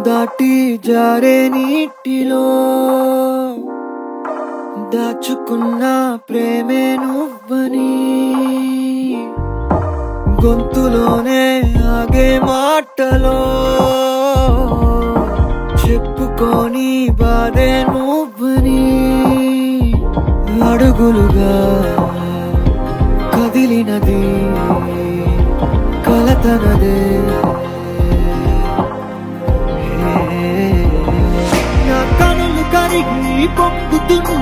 దాటి జారే నీటిలో దాచుకున్న ప్రేమే నువ్వని గొంతులోనే ఆగే మాటలో చెప్పుకొని బాధే నువ్వని అడుగులుగా కదిలినది కలతనదే నా కనులు కరిగి పొంగుతున్న